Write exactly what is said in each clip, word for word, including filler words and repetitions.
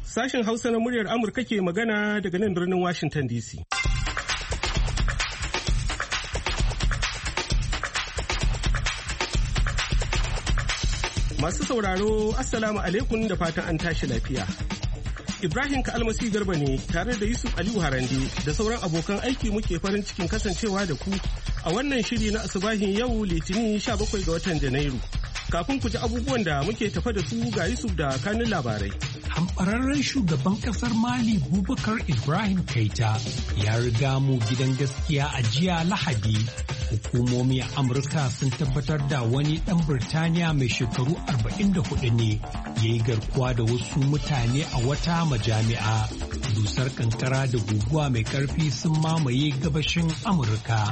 Sashen Hausa na muryar Amurka ke magana daga nan birnin Washington D C. Masu sauraro, Assalamu alaikum da fatan an tashi lafiya. Ibrahim Ka'almasi Garba ne tare da Yusuf Aliyu Harande da sauran abokan aiki muke farin cikin kasancewa da ku a wannan shiri na asubahin yau Litinin sha bakwai ga watan Janairu. Kafin ku ji abubuwan da muke tafa da su ga Yusuf da kanin labarai. Hamɓararren shugaban ƙasar Mali Bubakar Ibrahim Keita ya riga mu gidan gaskiya a jiya Lahadi. Hukumomi a Amurka sun tabbatar da wani ɗan Birtaniya mai shekaru arba'in da hudu ne ya yi garkuwa da wasu mutane a wata majami'a. Dusar kankara da guguwa mai ƙarfi sun mamaye gabashin Amurka.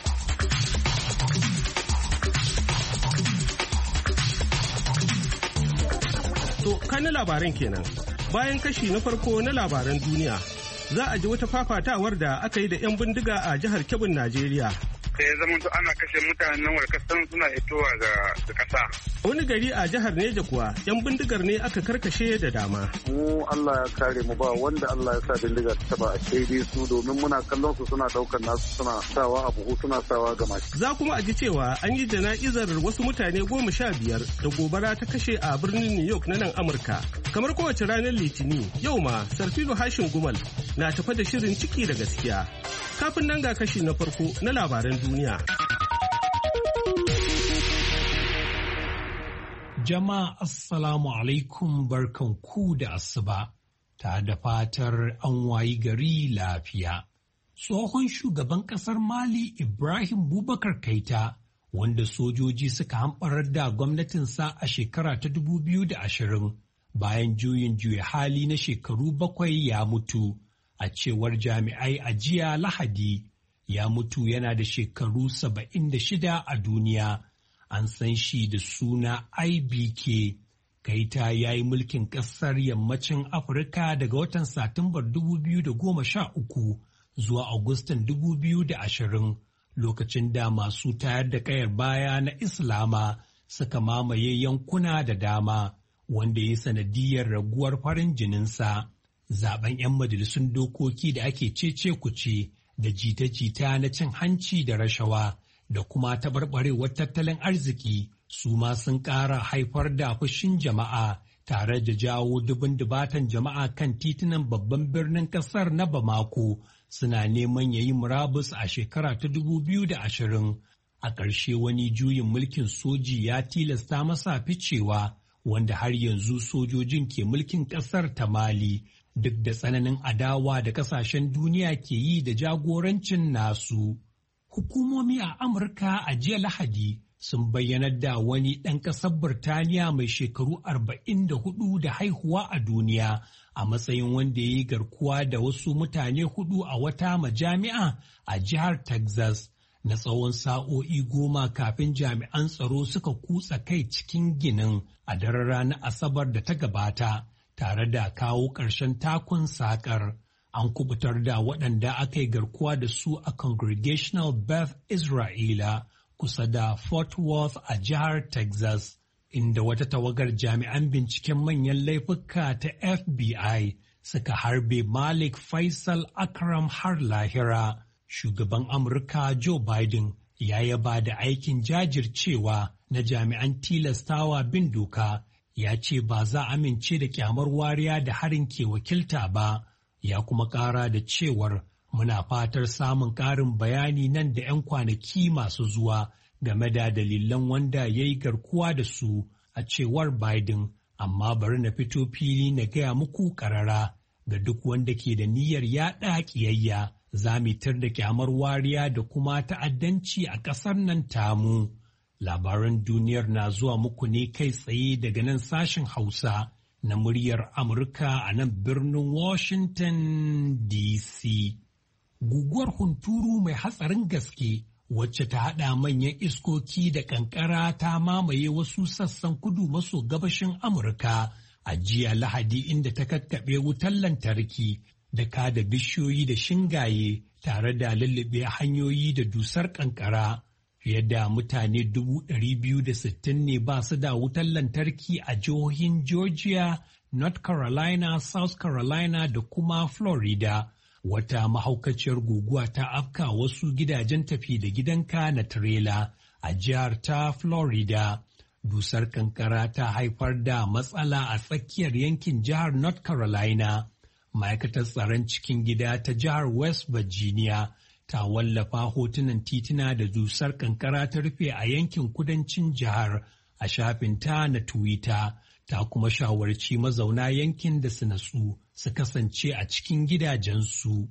To, kanin labaran kenan. Bayan kashi na farko na labaran duniya, za a ji wata fafatawar da aka yi da 'yan bindiga a jihar Kebbin, Najeriya. Da ya zama ana kashe mutanen warkasan suna hitowa ga kasa. Wani gari a jihar Neja kuwa, 'yan bindigar ne aka karkashe da dama. Mu Allah ya kare mu ba wanda Allah ya sa bindiga ta taba a shaidai su domin muna kallon su suna daukar nasu suna sawa a buhu suna sawa ga mashi. Za kuma a ji cewa an yi jana'izar wasu mutane goma sha biyar da gobara ta kashe a birnin New York na nan Amurka. Kamar kowace ranar Litinin, yau ma Sarfilo Hashin Gumal na tafa da shirin ciki da gaskiya. Kafin nan ga kashi na farko na labaran duniya. Jama'a Assalamu alaikum barkanku da asuba, ta da fatar an wayi gari lafiya. Tsohon shugaban ƙasar Mali Ibrahim Bubakar Keita, wanda sojoji suka hamɓarar da gwamnatinsa a shekara ta dubu biyu da ashirin bayan juyin juya hali na shekaru bakwai ya mutu. A cewar jami'ai a jiya Lahadi, ya mutu yana da shekaru saba'in da shida a duniya. An san shi da suna I B K. Keita ya yi mulkin ƙasar yammacin Afirka daga watan Satumbar dubu biyu da goma sha uku zuwa Agustan dubu biyu da ashirin, lokacin da masu tayar da ƙayar baya na Islama suka mamaye yankuna da dama, wanda ya sanadiyar raguwar farin jininsa. Zaben 'yan majalisun dokoki da ake cece kuce da jita-jita na cin hanci da rashawa da kuma taɓarɓarewar tattalin arziki su ma sun ƙara haifar da fushin jama'a tare da jawo dubun dubatan jama'a kan titunan babban birnin ƙasar na Bamako suna neman yayi murabus a shekara ta dubu biyu da ashirin. A ƙarshe wani juyin mulkin soji ya tilasta masa ficewa, wanda har yanzu sojojin ke mulkin ƙasar ta Mali. Duk da tsananin adawa da kasashen duniya ke yi da jagorancin nasu. Hukumomi a Amurka a jiya Lahadi sun bayyanar da wani ɗan ƙasar Birtaniya mai shekaru arba'in da hudu da haihuwa a duniya a matsayin wanda ya yi garkuwa da wasu mutane hudu a wata majami'a a jihar Texas na tsawon sa'o'i goma kafin jami'an tsaro suka kutsa kai cikin ginin a daren ranar Asabar da ta gabata. Tare da kawo ƙarshen takun saƙar, an kubutar da waɗanda aka yi garkuwa da su a Congregational Beth Isra'ila kusa da Fort Worth a jihar Texas, inda wata tawagar jami'an binciken manyan laifuka ta F B I suka harbe Malik Faisal Akram har lahira. Shugaban Amurka Joe Biden ya yaba da aikin jajircewa na jami'an tilastawa bin doka. Ya ce ba za a amince da kyamar wariya da harin ke wakilta ba, ya kuma ƙara da cewar muna fatar samun ƙarin bayani nan da 'yan kwanaki masu zuwa game da dalilan wanda ya yi garkuwa da su, a cewar Biden, amma bari na fito fili na gaya muku ƙarara ga duk wanda ke da niyyar yaɗa ƙiyayya, za mu tar da kyamar wariya da kuma ta'addanci a ƙasar nan tamu. Labaran duniyar na zuwa muku ne kai tsaye daga nan sashen Hausa na muryar Amurka a nan birnin Washington D C. Guguwar hunturu mai hatsarin gaske wacce ta haɗa manyan iskoki da ƙanƙara ta mamaye wasu sassan kudu maso gabashin Amurka a jiya Lahadi, inda ta kakkaɓe wutar lantarki da kada bishiyoyi da shingaye tare da lullube hanyoyi da dusar ƙanƙara. Fiye da mutane dubu ɗari biyu da sittin ne ba su da wutar lantarki a jihohin Georgia North Carolina, South Carolina da kuma Florida. Wata mahaukaciyar guguwa ta afka wasu gidajen tafi da gidanka na tirela a jihar ta Florida. Dusar kankara ta haifar da matsala a tsakiyar yankin jihar North Carolina. Ma'aikatar tsaron cikin gida ta jihar West Virginia ta wallafa hotunan tituna da dusar kankara ta rufe a yankin kudancin jihar a shafinta na Twitter. Ta kuma shawarci mazauna yankin da su natsu su kasance a cikin gidajensu.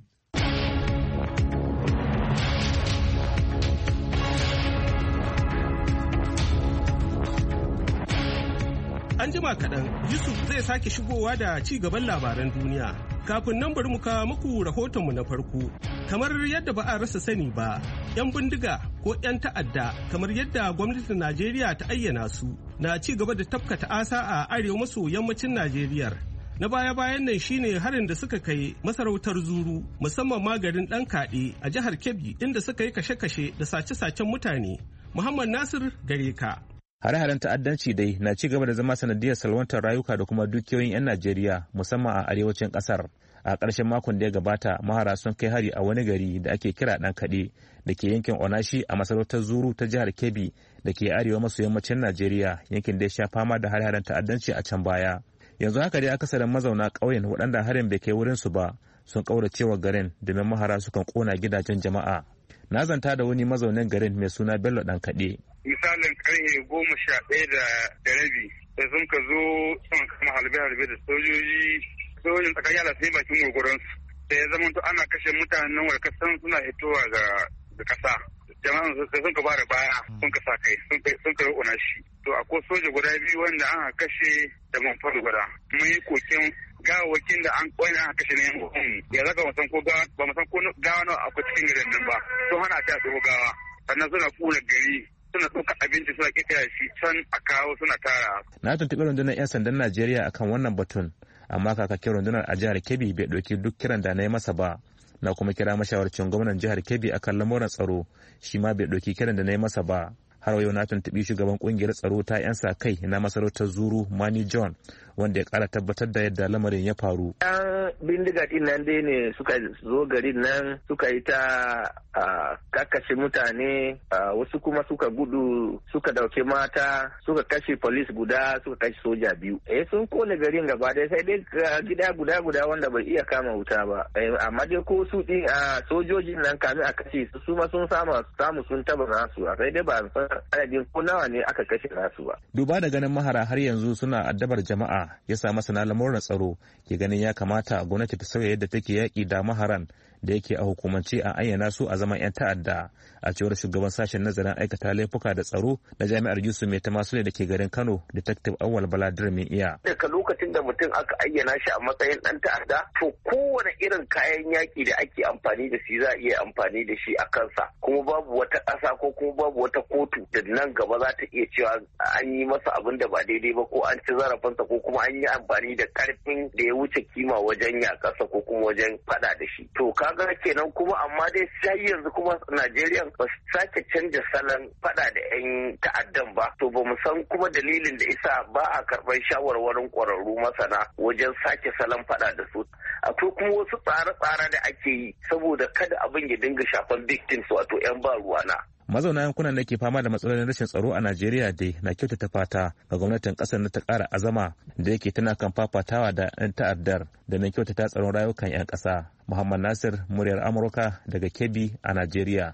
An jima kaɗan, Yusuf zai sake shigowa da ci gaban labaran duniya. Kafin nan bari mu kawo muku rahotonmu na farko. Kamar yadda ba a rasa sani ba, 'yan bindiga ko 'yan ta'adda kamar yadda gwamnatin Najeriya ta ayyana su na ci gaba da tafka ta'asa a arewa maso yammacin Najeriya. Na baya-bayan nan shine harin da suka kai masarautar Zuru, musamman ma garin ɗan kaɗe a jihar Kebbi inda suka yi kashe-kashe da sace-sacen mutane. Muhammad Nasir gare ka. Hare-haren ta'addanci dai na ci gaba da zama sanadiyar salwantar rayuka da kuma dukiyoyin 'yan Najeriya musamman a arewacin ƙasar. A ƙarshen makon da ya gabata, mahara sun kai hari a wani gari da ake kira ɗan kaɗe da ke yankin Onashi a masarautar Zuru ta jihar Kebbi da ke arewa maso yammacin Najeriya, yankin da ya sha fama da hare-haren ta'addanci a can baya. Yanzu haka dai akasarin mazauna ƙauyen waɗanda harin bai kai wurinsu ba sun ƙauracewa garin domin mahara sukan ƙona gidajen jama'a. Na zanta da wani mazaunin garin mai suna Bello ɗan kaɗe. Misalin karfe goma sha ɗaya da rabi da sun ka zo sun kama halbe-halbe da sojoji sojojin tsakani ala sai bakin gurguransu da ya zama to ana kashe mutanen warkasan suna hitowa ga kasa jama'an sai sun ka bada baya sun ka sa kai sun ka rukuna shi to akwai soja guda biyu wanda an kashe da manfar guda mun yi kokin gawakin da an wani aka kashe ne ya zaga ba san ko gawa ba mu san ko gawa nawa akwai cikin garin nan ba sun hana ta tsoro gawa sannan suna kula gari suna ɗauka abinci suna ƙetare shi can a kawo suna tara. Na tuntuɓi rundunar 'yan sandan Najeriya akan wannan batun, amma kakakin rundunar a jihar Kebbi bai ɗauki duk kiran da na yi masa ba. Na kuma kira mashawarcin gwamnan jihar Kebbi akan lamuran tsaro, shi ma bai ɗauki kiran da na yi masa ba. Har yau na tuntuɓi shugaban ƙungiyar tsaro ta 'yan sa kai na masarautar Zuru Mani John, wanda ya ƙara tabbatar da yadda lamarin ya faru. Yan bindiga ɗin nan dai ne suka zo garin nan suka yi ta kakashe mutane, wasu kuma suka gudu suka dauke mata suka kashe polis guda suka kashe soja biyu. Eh sun kone garin gaba ɗaya sai dai gida guda guda wanda bai iya kama wuta ba. Amma dai ko su ɗin sojojin nan kamin a kashe su su ma sun samu sun taba nasu sai dai ba san adadin ko nawa ne aka kashe nasu ba. Duba da ganin mahara har yanzu suna addabar jama'a ya sa masana lamuran tsaro ke ganin ya kamata gwamnati ta sauya yadda take yaƙi da maharan da yake a hukumance a ayyana su a zaman 'yan ta'adda, a cewar shugaban sashen nazarin aikata laifuka da tsaro na jami'ar Yusuf Mai Tamasule da ke garin Kano, Detective Awal Bala Dirmin Iya. Daga lokacin da mutum aka ayyana shi a matsayin ɗan ta'adda, to kowane irin kayan yaƙi da ake amfani da shi za a iya amfani da shi a kansa, kuma babu wata ƙasa ko kuma babu wata kotu da nan gaba za ta iya cewa an yi masa abin da ba daidai ba ko an ci zarafinsa ko kuma an yi amfani da ƙarfin da ya wuce kima wajen yaƙarsa ko kuma wajen faɗa da shi. To kaga kenan kuma amma dai sai yanzu kuma Najeriya ba su sake canja salon fada da 'yan ta'addan ba, to ba mu san kuma dalilin da isa ba a karɓar shawarwarin ƙwararru masana wajen sake salon fada da su. Akwai kuma wasu tsare-tsare da ake yi saboda kada abin ya dinga shafan victims wato 'yan ba ruwana. Mazauna yankunan da ke fama da matsalolin rashin tsaro a Najeriya dai na kyautata fata ga gwamnatin kasar na ta ƙara azama da yake tana kan fafatawa da 'yan ta'addar da na kyautata tsaron rayukan 'yan ƙasa. Muhammad Nasir, muryar Amurka daga Kebbi a Najeriya.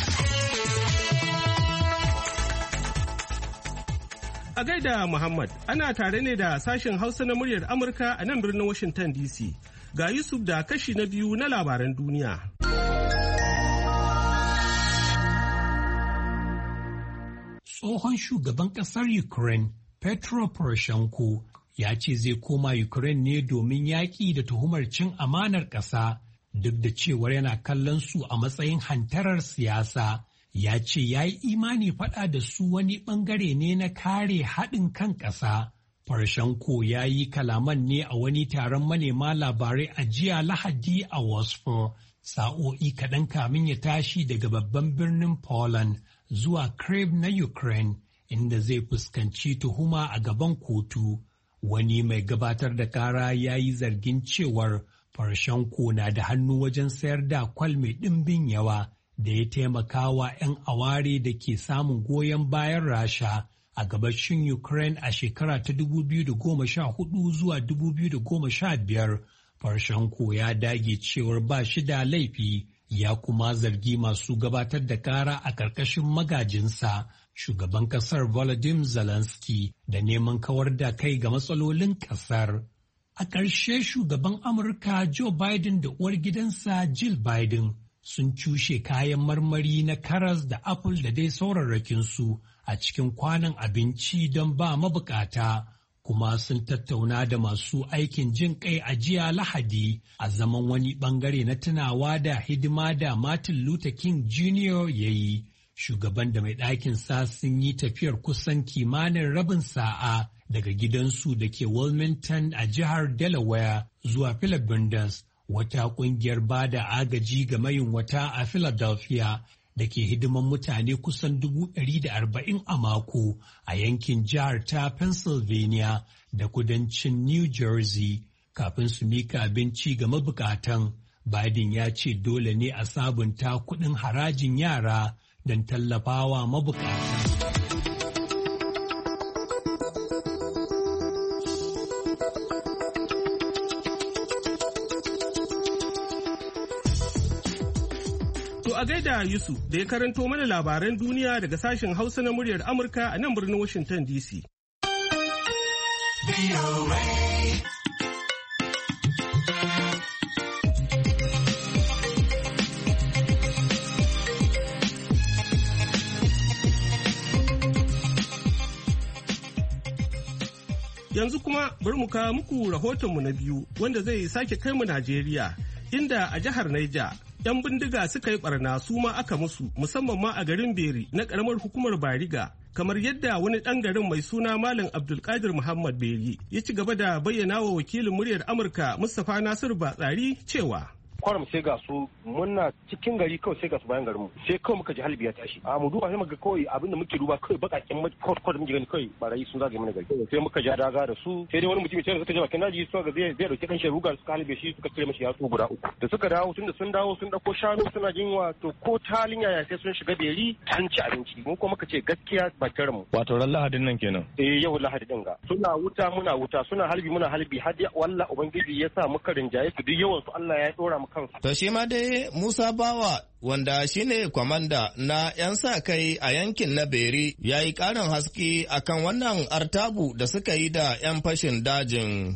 A gaida Muhammad, ana tare ne da sashen Hausa na muryar Amurka a nan birnin Washington D C. Ga Yusuf da kashi na biyu na labaran duniya. Tsohon shugaban ƙasar Ukraine, Petro Poroshenko, ya ce zai koma Ukraine ne domin yaƙi da tuhumar cin amanar ƙasa, duk da cewar yana kallon su a matsayin hantarar siyasa. Ya ce ya yi imani faɗa da su wani ɓangare ne na kare haɗin kan ƙasa. Poroshenko ya yi kalaman ne a wani taron manema labarai a jiya Lahadi a Warsaw, sa'o'i kaɗan kamin ya tashi daga babban birnin Poland zuwa Kyiv na Ukraine, inda zai fuskanci tuhuma a gaban kotu. Wani mai gabatar da kara ya yi zargin cewar Poroshenko na da hannu wajen sayar da kwal mai ɗimbin yawa da ya taimaka wa 'yan aware da ke samun goyon bayan Rasha a gabashin Ukraine a shekara ta dubu biyu da goma sha hudu zuwa dubu biyu da goma sha biyar. Poroshenko ya dage cewar ba shi da laifi, ya kuma zargi masu gabatar da kara a ƙarƙashin magajinsa, shugaban ƙasar Volodymyr Zelensky, da neman kawar da kai ga matsalolin ƙasar. A ƙarshe shugaban Amurka Joe Biden da uwar gidansa Jill Biden sun cushe kayan marmari na karas da apple da dai saurarrakinsu a cikin kwanon abinci don ba mabukata, kuma sun tattauna da masu aikin jin kai a jiya Lahadi a zaman wani bangare na tunawa da hidima da Martin Luther King Junior ya yi. Shugaban da mai ɗakin sa sun yi tafiyar kusan kimanin rabin sa'a daga gidansu da ke Wilmington a jihar Delaware zuwa Philippines, wata ƙungiyar bada agaji ga mayunwata a Philadelphia da ke hidiman mutane kusan dubu ɗari da arba'in a mako a yankin jihar ta Pennsylvania da kudancin New Jersey kafin su mika abinci ga mabukatan. Biden ya ce dole ne a sabunta kuɗin harajin yara don tallafawa mabukatan. A gaida Yusuf da ya karanto mana labaran duniya daga sashen Hausa na muryar Amurka a nan birnin Washington D C. Yanzu kuma bari mu kawo muku rahotonmu na biyu wanda zai sake kai mu Najeriya, inda a jihar Niger 'yan bindiga suka yi barna su ma aka musu, musamman ma a garin Beri na karamar hukumar Bariga, kamar yadda wani ɗan garin mai suna Malam Abdulkadir Muhammad Beri ya ci gaba da bayyana wa wakilin muryar Amurka Mustapha Nasiru Batsari cewa kwaram sai ga su muna cikin gari kawai sai ga su bayan garin mu sai kawai muka ji halbi ya tashi a mu duba sai muka kawai abin da muke duba kawai bakakin kot kot muke gani kawai barayi sun zagaye mana gari sai muka ja daga da su sai dai wani mutum ya suka je bakin daji suka ga zai zai dauki kan sharuga suka halbe shi suka cire mashi yatsu guda uku da suka dawo tunda sun dawo sun dauko shanu suna jin wato ko talin yaya sai sun shiga beri an ci abinci mu kuma muka ce gaskiya ba tare mu wato ran lahadin nan kenan eh yau lahadi din ga suna wuta muna wuta suna halbi muna halbi har wallahi ubangiji ya sa muka rinjaye su duk yawan su Allah ya dora mu kansu. To shi ma dai Musa Bawa wanda shine kwamanda na 'yan sa kai a yankin na Beri ya yi ƙarin haske akan wannan artabu da suka yi da 'yan fashin dajin.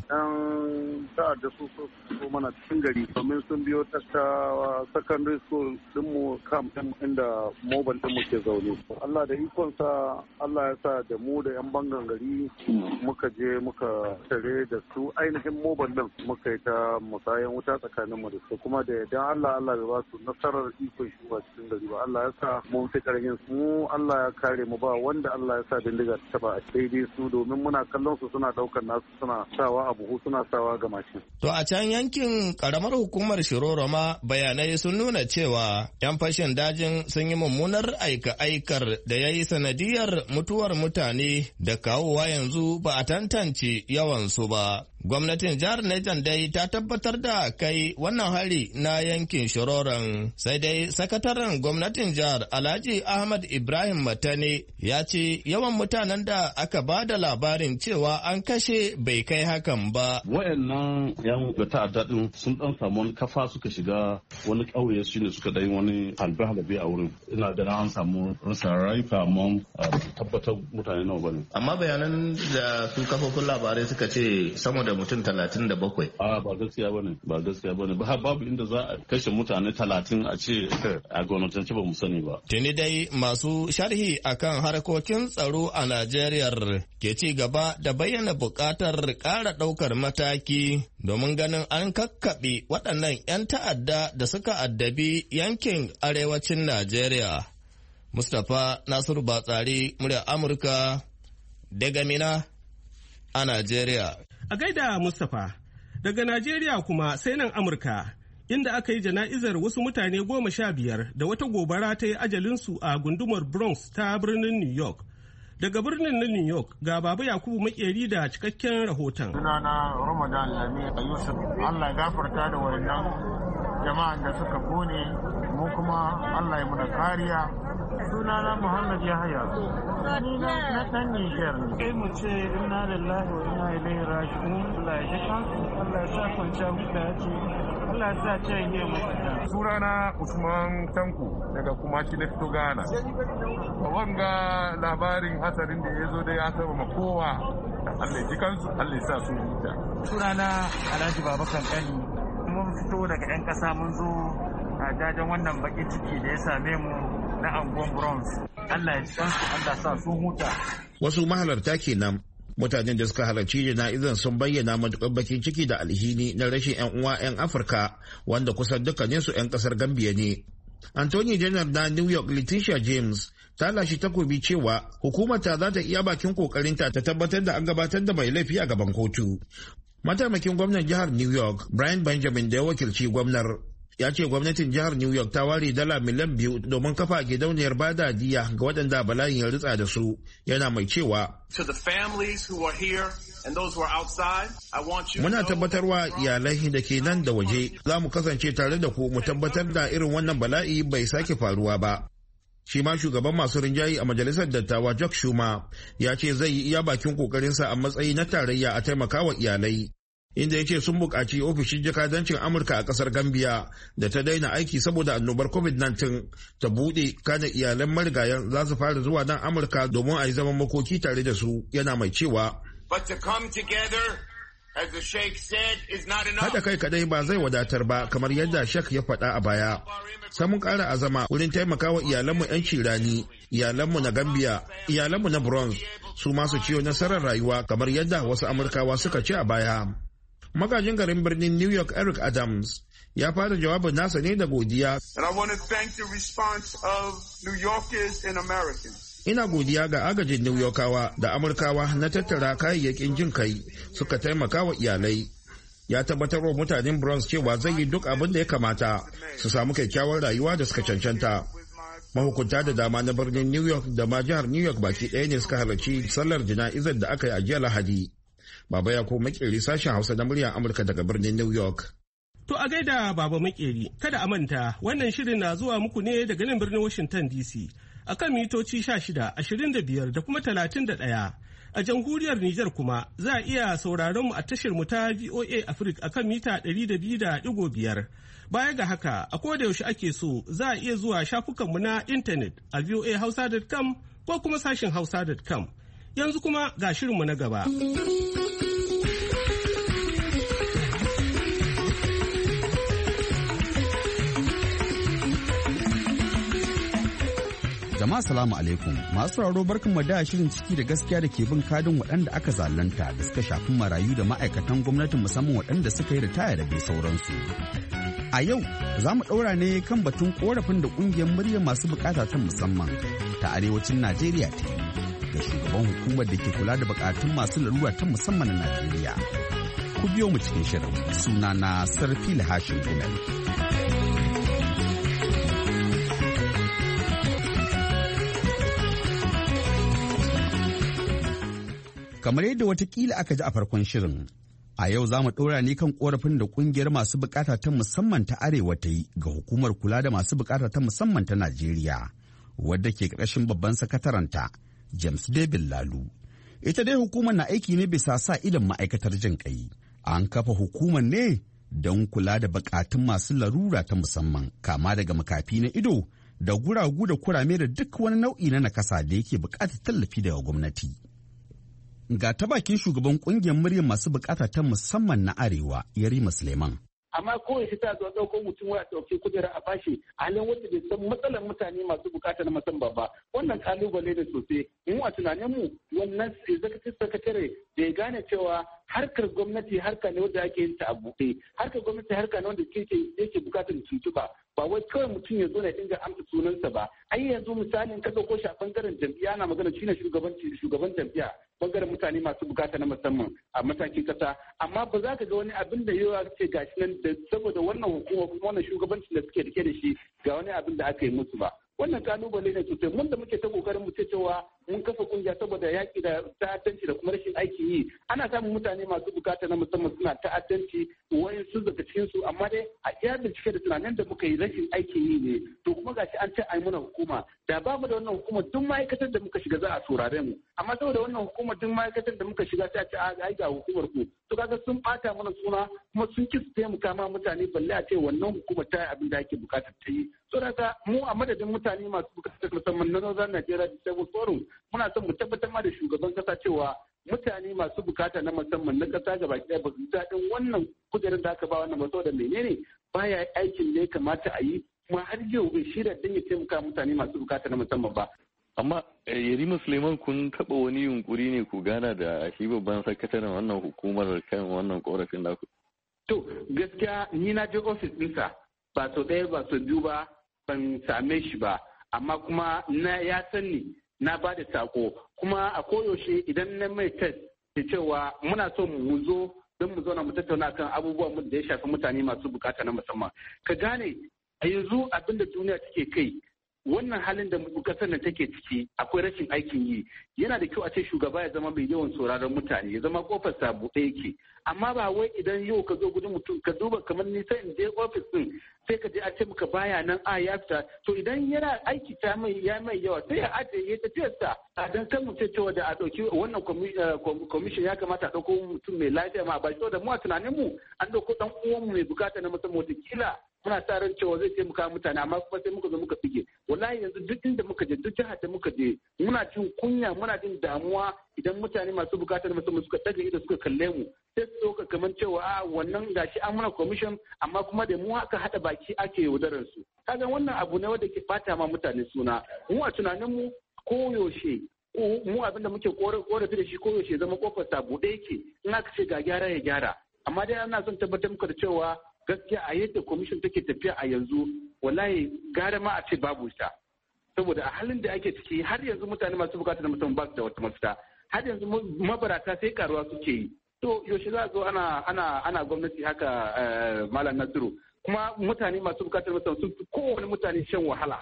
Da su so mana cikin gari domin sun biyo ta secondary school dinmu camp din inda mobile din mu ke zaune. Allah da ikonsa Allah ya sa da mu da 'yan bangan gari muka je muka tare da su ainihin mobile din muka yi ta musayan wuta tsakanin mu da su kuma da idan Allah Allah ya ba su nasarar ikon shi ba cikin gari ba Allah ya sa mun fi karfin mu Allah ya kare mu ba wanda Allah ya sa bindiga ta taba a daidai su domin muna kallon su suna daukar nasu suna sawa a buhu suna sawa ga mashin. To a can yankin karamar hukumar Shiroro ma bayanai sun nuna cewa 'yan fashin dajin sun yi mummunar aika-aikar da ya yi sanadiyar mutuwar mutane da kawowa yanzu ba a tantance yawansu ba. Gwamnatin jihar Niger dai ta tabbatar da kai wannan hari na yankin Shiroron, sai dai sakataren gwamnatin jihar Alhaji Ahmad Ibrahim Matane ya ce yawan mutanen da aka ba da labarin cewa an kashe bai kai hakan ba. Wayannan yan ta'adda din sun dan samu wani kafa suka shiga wani ƙauye shine suka dai wani halbe-halbe a wurin. Ina da an samu rasa rayuka amma tabbatar mutane nawa bane. Amma bayanan da su kafofin labarai suka ce sama da mutum talatin da bakwai. A ba gaskiya ba ne, ba gaskiya ba ne. Babu inda za a kashe mutane talatin a ce a gwamnatance ba mu sani ba. Tuni dai masu sharhi akan harkokin tsaro a Najeriya ke ci gaba da bayyana buƙatar ƙara ɗaukar mataki domin ganin an kakkaɓe waɗannan 'yan ta'adda da suka addabi yankin arewacin Najeriya. Mustapha Nasiru Batsari, murya Amurka, daga Mina a Najeriya. A gaida Mustapha, daga Najeriya kuma sai nan Amurka, inda aka yi jana'izar wasu mutane goma sha biyar da wata gobara ta yi ajalinsu a gundumar Bronx ta birnin New York. Daga birnin na New York ga Baba Yakubu Makeri da cikakken rahoton. Sunana Ramadan Lami Yusuf. Allah ya gafarta da wannan jama'an da suka kone, mu kuma Allah ya muna kariya. Sunana Muhammad Yahaya. Ni na ɗan Niger ne. Kai mu ce inna lillahi wa inna ilaihi raji'un. Allah ya ji kansu, Allah ya sa kwanciya huta ya ce. Allah ya sa ce yi mu. Sunana Usman Tanko daga Kumashi na fito Ghana. Wanga labarin hasarin da ya zo da ya saba ma kowa. Allah ya ji kansu, Allah ya sa su huta. Sunana Alhaji Babakan Kani. Mun fito daga 'yan ƙasa mun zo a jajen wannan bakin ciki da ya same mu na angon bronze. Allah ya ji kansu, Allah sa sun huta. Wasu mahalarta kenan mutanen da suka halarci jana'izan sun bayyana matuƙar bakin ciki da alhini na rashin 'yan uwa 'yan Afirka wanda kusan dukkaninsu 'yan ƙasar Gambia ne. Anthony Janar na New York Letitia James ta lashe takobi cewa hukumar ta za ta iya bakin kokarinta ta tabbatar da an gabatar da mai laifi a gaban kotu. Mataimakin gwamnan jihar New York Brian Benjamin da ya wakilci gwamnar ya ce gwamnatin jihar New York ta ware dala miliyan biyu domin kafa gidauniyar bada diya ga waɗanda bala'in ya ritsa da su, yana mai cewa muna tabbatarwa iyalai da ke nan da waje za mu kasance tare da ku mu tabbatar da irin wannan bala'i bai sake faruwa ba. Shi ma shugaban masu rinjayi a majalisar dattawa Chuck Schumer ya ce zai yi iya bakin kokarinsa a matsayi na tarayya a taimakawa iyalai, inda ya ce sun buƙaci ofishin jakadancin Amurka a ƙasar Gambia da ta daina aiki saboda annobar covid nineteen ta buɗe kana iyalan marigayen za su fara zuwa nan Amurka domin a yi zaman makoki tare da su, yana mai cewa haɗa kai kadai ba zai wadatar ba, kamar yadda Sheikh ya faɗa a baya. Sai mun ƙara azama wurin taimakawa iyalanmu 'yan cirani, iyalanmu na Gambia, iyalanmu na Bronx su masu ciwo nasarar rayuwa kamar yadda wasu Amurkawa suka ce a baya. Magajin garin birnin New York Eric Adams ya fara jawabin nasa ne da godiya. Ina godiya ga agajin New Yorkawa da Amurkawa na tattara kayayyakin jin kai suka taimaka wa iyalai. Ya tabbatar wa mutanen Bronx cewa zai yi duk abin da ya kamata su samu kyakkyawar rayuwa da suka cancanta. Mahukunta da dama na birnin New York da ma jihar New York baki ɗaya ne suka halarci sallar jana'izar da aka yi a jiya Lahadi. Baba ya ko makeri sashen Hausa na muryar Amurka daga birnin New York. To a gaida Baba Makeri, kada a manta wannan shirin na zuwa muku ne daga nan birnin Washington D C akan mitoci sha shida, ashirin da biyar da kuma talatin da ɗaya. A jamhuriyar Nijar kuma za a iya sauraron mu a tashar mu ta V O A Africa akan mita ɗari da biyu da ɗigo biyar. Baya ga haka, a koda yaushe ake so za a iya zuwa shafukanmu na intanet a voa hausa dot com ko kuma sashin hausa dot com. Yanzu kuma ga shirinmu na gaba. Jama'a salamu alaikum, masu sauraro barkan mu da shirin ciki da gaskiya da ke bin kadin waɗanda aka zalunta da suka shafi marayu da ma'aikatan gwamnatin musamman waɗanda suka yi ritaya da bai sauransu. A yau za mu ɗaura ne kan batun ƙorafin da ƙungiyar muryar masu bukata ta musamman ta arewacin Najeriya ta yi ga shugaban hukumar da ke kula da bukatun masu larura ta musamman na Najeriya. Ku biyo mu cikin shirin, sunana Sarfil Hashim Gumel. Kamar yadda watakila aka ji a farkon shirin, a yau za mu ɗora ne kan ƙorafin da ƙungiyar masu bukata ta musamman ta arewa ta yi ga hukumar kula da masu bukata ta musamman ta Najeriya, wadda ke ƙarshen babban sakataranta, James David Lalu. Ita dai hukumar na aiki ne bisa sa idan ma'aikatar jin ƙai. An kafa hukumar ne don kula da bukatun masu larura ta musamman, kama daga makafi na ido da guragu da kurame da duk wani nau'i na nakasa da yake buƙatar tallafi daga gwamnati. Ga ta bakin shugaban kungiyar muryar masu bukata ta musamman na Arewa, Yarima Suleiman. Amma kawai shi ta zo ɗauko mutum waya ɗauke kujera a bashi a halin wanda bai san matsalar mutane masu bukata na musamman ba. Wannan kalubale da sosai. Mu a tunaninmu wannan executive secretary da ya gane cewa harkar gwamnati harka ne wanda ake yin ta a buɗe. Harkar gwamnati harka ne wanda yake bukatar tuntuɓa. Ba wai kawai mutum ya zo na dinga amsa sunansa ba. Ai yanzu misalin ka ɗauko shi a bangaren jam'iyya na magana shine shugabanci shugaban jam'iyya. Bangaren mutane masu bukata na musamman a matakin kasa, amma ba za ka ga wani abin da yawa ce gashi nan da saboda wannan hukuma kuma wannan shugabancin da suke rike da shi ga wani abin da aka yi musu ba. Wannan kalubale ne sosai mun da muke ta kokarin mu ce cewa mun kafa kungiya saboda yaƙi da ta'addanci da kuma rashin aikin yi. Ana samun mutane masu bukata na musamman suna ta'addanci wayan su daga cikin su, amma dai a iya bincike da tunanin da muka yi rashin aikin yi ne. To kuma gashi an ce ai muna hukuma, da babu da wannan hukuma duk ma'aikatar da muka shiga za a saurare mu, amma saboda wannan hukuma duk ma'aikatar da muka shiga sai a ce a ga hukumar ku. To kaga sun bata mana suna kuma sun ki su taimaka ma mutane, balle a ce wannan hukuma ta yi abin da ake bukatar ta yi. Saboda mu a madadin mutane masu bukatar musamman na Northern Nigeria Disabled Forum muna son mu tabbatar ma da shugaban kasa cewa mutane masu bukata na musamman na kasa gaba ɗaya ba su daɗin wannan kujerar da aka ba wannan ba, saboda menene baya aikin da ya kamata a yi, kuma har yau bai shirya don ya taimaka mutane masu bukata na musamman ba. Amma Yarima Suleiman, kun taɓa wani yunkuri ne ku gana da shi babban sakataren wannan hukumar kan wannan korafin naku? To gaskiya ni na je ofis ɗinsa ba sau ɗaya ba sau biyu ba, ban same shi ba, amma kuma na ya sani na ba da sako, kuma a koyaushe idan na mai test da cewa muna so mu zo don mu zauna mu tattauna kan abubuwan da ya shafi mutane masu bukata na musamman. Ka gane a yanzu abin da duniya take kai, wannan halin da kasar nan take ciki akwai rashin aikin yi. Yana da kyau a ce shugaba ya zama mai yawan sauraron mutane, ya zama kofar sa buɗe yake, amma ba wai idan yau ka zo gudun mutum ka duba kamar ni sai in je ofis din sai ka je a ce maka baya nan a ya fita, to idan yana aiki ta mai ya mai yawa sai ya ajiye ya tafiyar sa a dan kan mu ce cewa da a dauki wannan commission ya kamata a dauko mutum mai lafiya ma ba shi da mu a tunanin mu an dauko dan uwan mu mai bukata na musamman wata kila muna sa ran cewa zai taimaka mutane, amma kuma sai muka zo muka fige. Wallahi yanzu duk inda muka je, duk jihar da muka je, muna jin kunya, muna jin damuwa idan mutane masu bukatar musamman suka daga ido suka kalle mu, sai su ɗauka kamar cewa a wannan gashi an muna commission, amma kuma da mu aka haɗa baki ake yaudarar su. Kaga wannan abu ne wanda ke bata ma mutane suna. Mu a tunanin mu koyaushe mu abinda muke korafi da shi koyaushe zama kofar ta buɗe yake, in aka ce ga gyara ya gyara. Amma dai ana son tabbatar muka da cewa gaskiya a yadda kwamishin take tafiya a yanzu wallahi gara ma a ce babu ta, saboda a halin da ake ciki har yanzu mutane masu bukatar musamman ba su da wata mafita, har yanzu mabarata sai karuwa suke yi. To yaushe za a zo ana ana ana gwamnati haka Malam Nasiru, kuma mutane masu bukatar musamman sun fi kowane mutane shan wahala.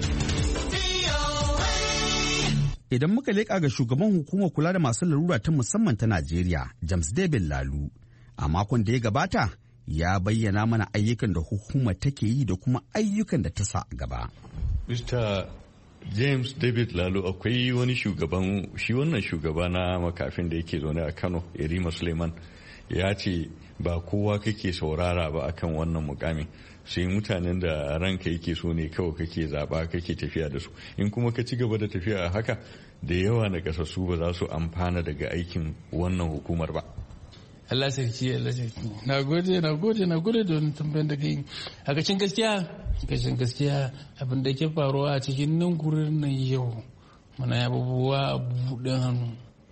Idan muka leƙa ga shugaban hukumar kula da masu larura ta musamman ta Najeriya, James David Lalu, a makon da ya gabata ya bayyana mana ayyukan da hukumar take yi da kuma ayyukan da ta sa a gaba. Mister James David Lalu, akwai wani shugaban, shi wannan shugaba na makafin da yake zaune a Kano, Yarima Suleiman, ya ce ba kowa kake saurara ba akan wannan mukami, sai mutanen da ranka yake so ne kawai kake zaba kake tafiya da su. In kuma ka ci gaba da tafiya a haka, da yawa na kasassu ba za su amfana daga aikin wannan hukumar ba. Allah sarki, Allah sarki. Na gode, na gode, na gode da wani tambayan da kai. A kashin gaskiya, kashin gaskiya abin da ke faruwa a cikin nan gurin nan yau muna abubuwa a buɗin hannu.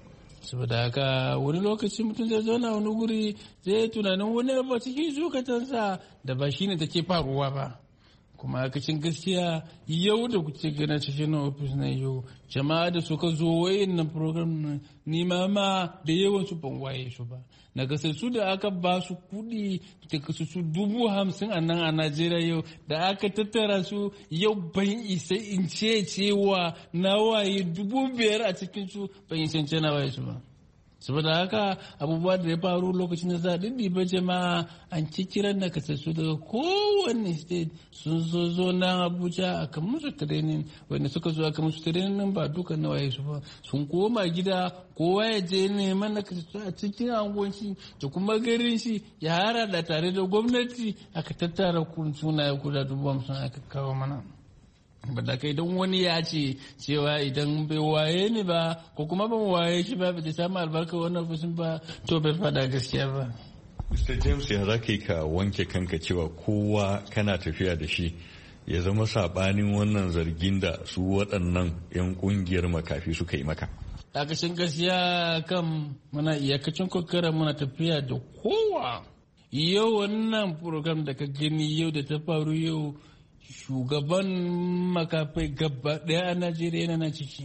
Saboda haka wani lokaci mutum zai zauna wani guri zai tunanin wani abu cikin zukatansa da ba shi ne take faruwa ba. Kuma a kashin gaskiya yau da kuke gana cikin ofis na yau jama'a da suka zo wayin nan program ni ma ma da yawan su ban waye su ba. Na gasassu da aka ba su kuɗi da kasassu dubu hamsin a nan a Najeriya yau da aka tattara su yau ban isa in ce cewa na waye dubu biyar a cikin su ban isa ce na waye su ba. Saboda haka abubuwa da ya faru lokacin da za a ɗiɗɗiba jama'a an ci kiran na kasassu daga kowane state sun zo zo na Abuja aka musu training, wanda suka zo aka musu training ba duka na waye su ba, sun koma gida kowa ya je neman na kasassu a cikin angonci da kuma garin shi ya hara da tare da gwamnati aka tattara kun sunaye guda dubu hamsin aka kawo mana. Ba da kai don wani ya ce cewa idan bai waye ni ba ko kuma ban waye shi ba bai samu albarka wannan fusin ba to bai fada gaskiya ba. Mister James, ya za ka wanke kanka cewa kowa kana tafiya da shi ya zama sabanin wannan zargin da su waɗannan 'yan ƙungiyar makafi suka yi maka? A kashin gaskiya kan muna iyakacin kokarin muna tafiya da kowa. Yau wannan program da ka gani yau da ta faru yau shugaban makafai gaba ɗaya a Najeriya yana ciki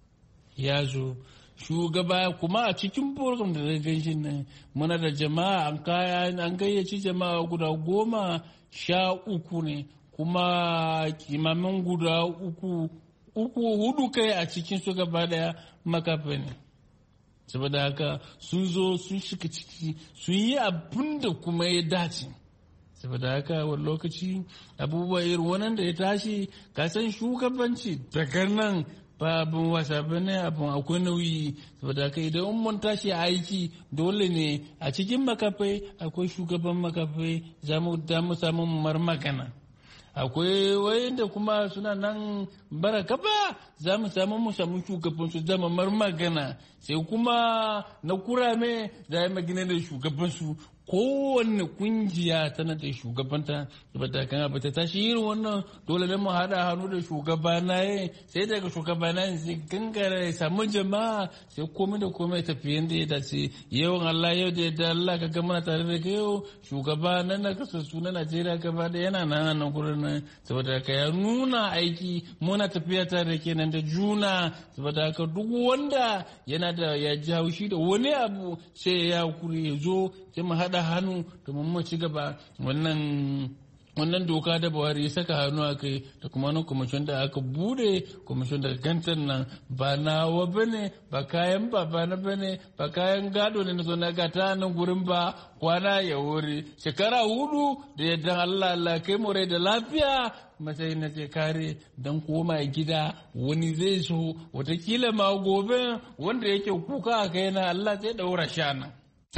ya zo shugaba kuma a cikin program da zai ganshi nan muna da jama'a an kaya an gayyaci jama'a guda goma sha uku ne kuma kimamin guda uku uku hudu kai a cikin su gaba daya makafe ne. Saboda haka sun zo sun shiga ciki sun yi abin da kuma ya dace. Saboda haka wani lokaci abubuwa irin wannan da ya tashi kasan shugabanci daga nan ba abin wasa ba ne, abin akwai nauyi. Saboda haka idan mun tashi aiki dole ne a cikin makafai akwai shugaban makafai za mu samu marmagana. Akwai wayanda kuma suna nan baraka ba za mu samu mu samu shugaban su zama marmagana, sai kuma na kurame za yi magana da shugaban su. Kowanne kungiya tana da shugabanta, saboda kan abu ta tashi irin wannan dole ne mu haɗa hannu da shugabana ye, sai daga shugabana sai gangara ya samu jama'a sai komai da komai tafi yadda ya dace. Yawan Allah yau da yadda Allah ka ga muna tare da kai yau shugaba na na kasassu na Najeriya gaba da yana nan nan gurin nan, saboda ka ya nuna aiki muna tafiya tare da kenan da juna. Saboda ka duk wanda yana da ya ji haushi da wani abu sai ya kuri ya zo sai mu haɗa hannu domin mu ci gaba. Wannan wannan doka da Buhari ya saka hannu a kai da kuma wani kwamishin da aka bude, kwamishin da gantan nan ba nawa bane, ba kayan baba na bane, ba kayan gado ne na zo na gata nan gurin ba, kwana ya wuri shekara hudu da yadda Allah Allah kai mu rai da lafiya matsayi na ce kare don koma gida. Wani zai so watakila ma gobe wanda yake kuka a kai na Allah zai daura shana.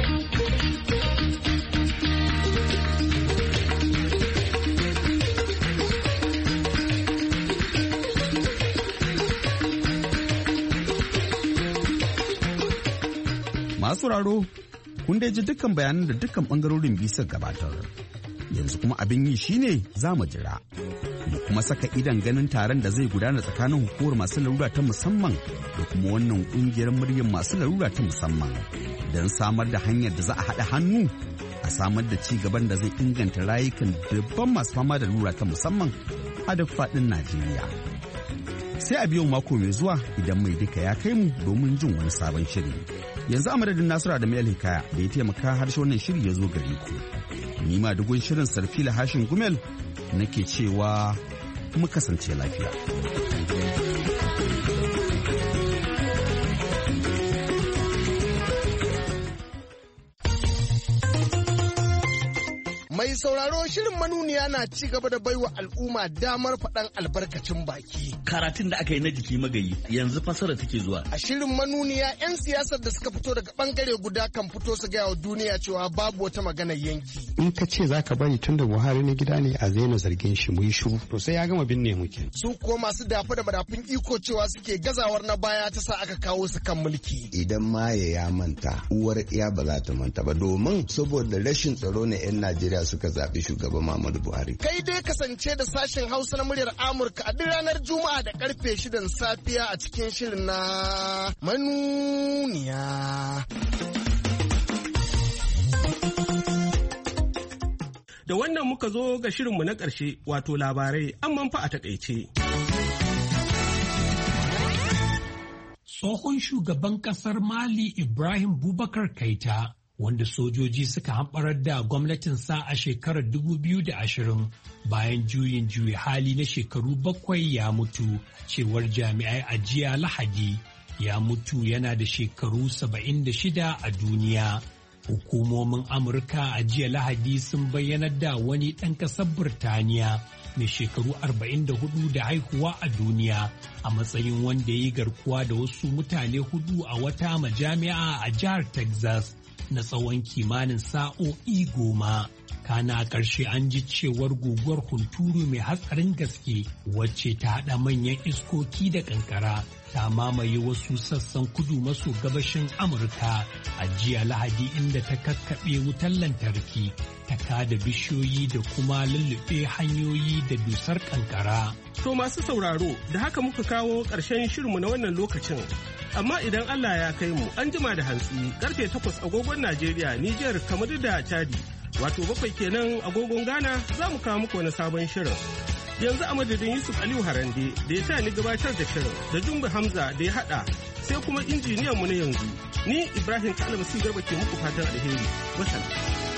Masu raro, kun dai ji dukkan bayanan da dukkan bangarorin biyu suka gabatar. Yanzu kuma abin yi shine za mu jira. Mu kuma saka idan ganin taron da zai gudana tsakanin hukumar masu larura ta musamman da kuma wannan kungiyar muryar masu larura ta musamman don samar da hanyar da za a haɗa hannu a samar da ci gaban da zai inganta rayukan dubban masu fama da larura ta musamman a duk faɗin Najeriya. Sai a biyo mako mai zuwa idan mai duka ya kai mu domin jin wani sabon shiri. Yanzu a madadin Nasiru da Mai Hikaya da ya taimaka harshe wannan shiri ya zo gare ku. Ni ma dugun shirin Sarfila Hashin Gumel nake cewa mu kasance lafiya. Mai sauraro shirin manuniya na ci gaba da baiwa al'umma damar faɗan albarkacin baki. Karatun da aka yi na jiki magayi yanzu fasara take zuwa. A shirin manuniya 'yan siyasar da suka fito daga bangare guda kan fito su gaya wa duniya cewa babu wata maganar yanki. In ka ce za ka bari tun da Buhari na gida ne a zaina zargin shi mu yi shiru to sai ya gama binne muke. Su kuwa masu dafa da madafin iko cewa suke gazawar na baya ta sa aka kawo su kan mulki. Idan maye ya manta uwar iya ba za ta manta ba domin saboda rashin tsaro na 'yan Najeriya suka zaɓi shugaban Muhammadu Buhari. Kai dai kasance da sashen Hausa na muryar Amurka a duk ranar Juma'a da karfe shidan safiya a cikin shirin na manuniya. Da wannan muka zo ga shirinmu na ƙarshe wato labarai amman fa a takaice. Tsohon shugaban ƙasar Mali Ibrahim Boubacar Keita wanda sojoji suka hamɓarar da gwamnatinsa a shekarar dubu biyu da ashirin bayan juyin juya hali na shekaru bakwai ya mutu cewar jami'ai a jiya Lahadi. Ya mutu yana da shekaru saba'in da shida a duniya. Hukumomin Amurka a jiya Lahadi sun bayyanar da wani ɗan ƙasar Birtaniya mai shekaru arba'in da hudu da haihuwa a duniya a matsayin wanda ya yi garkuwa da wasu mutane hudu a wata majami'a a jihar Texas na tsawon kimanin sa'o'i goma. Kana a ƙarshe an ji cewar guguwar hunturu mai hatsarin gaske wacce ta haɗa manyan iskoki da ƙanƙara ta mamaye wasu sassan kudu maso gabashin Amurka a jiya Lahadi inda ta kakkaɓe wutar lantarki, ta kada bishiyoyi da kuma lullube hanyoyi da dusar ƙanƙara. To masu sauraro, da haka muka kawo ƙarshen shirinmu na wannan lokacin. Amma idan Allah ya kai mu an jima da hantsi karfe takwas agogon Najeriya, Nijar, Kamaru da Chadi. Wato bakwai kenan agogon Ghana za mu kawo muku wani sabon shirin. Yanzu a madadin Yusuf Aliyu Harande da ya sa ni gabatar da shirin da Jumbe Hamza da ya haɗa sai kuma injiniyan mu na yanzu. Ni Ibrahim Kalmasi Garba ke muku fatan alheri. Wassalam.